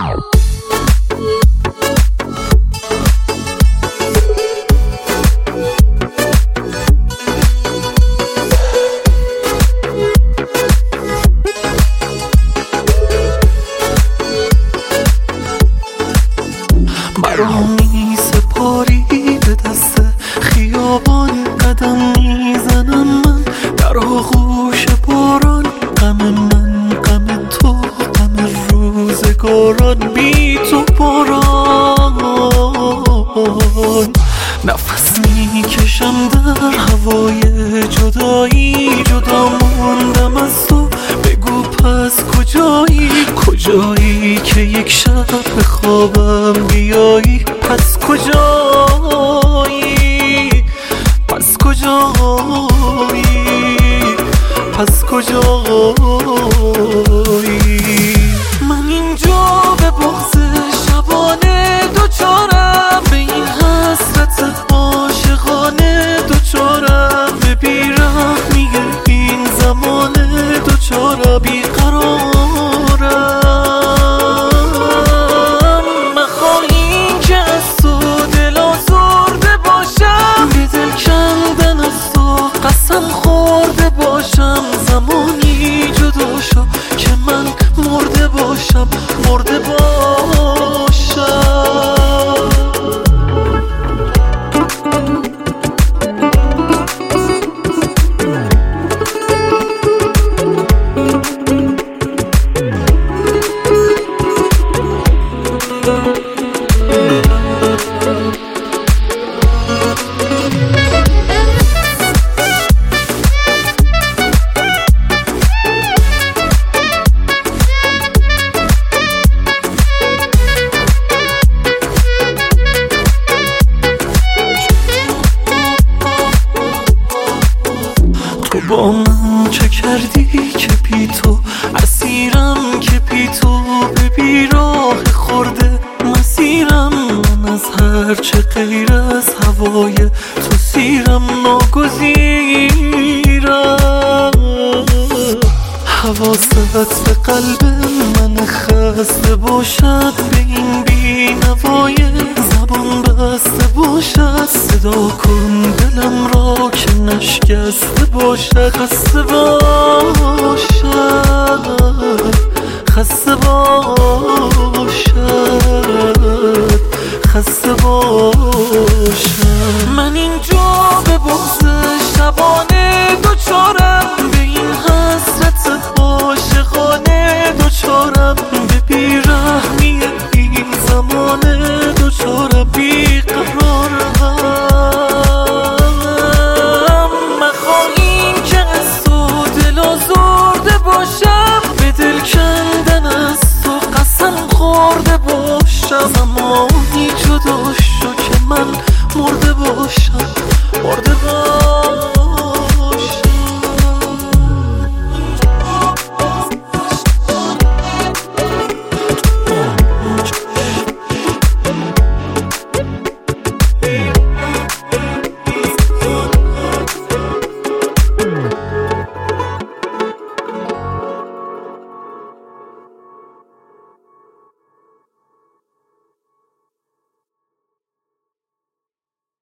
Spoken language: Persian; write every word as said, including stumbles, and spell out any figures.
برام می سپاری به دست خیابان، قدم میزنم من در آغوش باران. غم من غم تو، غم روزگاران، بی تو باران. نفس میکشم در هوای جدایی، جدا موندم از تو. بگو پس کجایی، کجایی که یک شب به خوابم بیایی؟ پس کجایی، پس کجایی، پس کجایی؟ من اینجا به بغض شبانه دوچارم، به این حسرت عاشقانه دوچارم، به بیرحمی این زمانه دوچارم، بیقرارم. مخواهی که از تو دل آزرده باشم، به دل کندن از تو قسم خورده باشم. زمانی جدا شو که من مرده باشم، مرده باشم. تو با من چه کردی که بی تو اسیرم، که بی تو به بیراه خورده مسیرم. من از هر چه غیر از هوای تو سیرم، ناگزیرم. حواست به قلب من خسته باشد، به این بی نوای زبان بسته باشد. صدا کن دلم را که نشکسته باشد، خسته باشد، خسته باشد.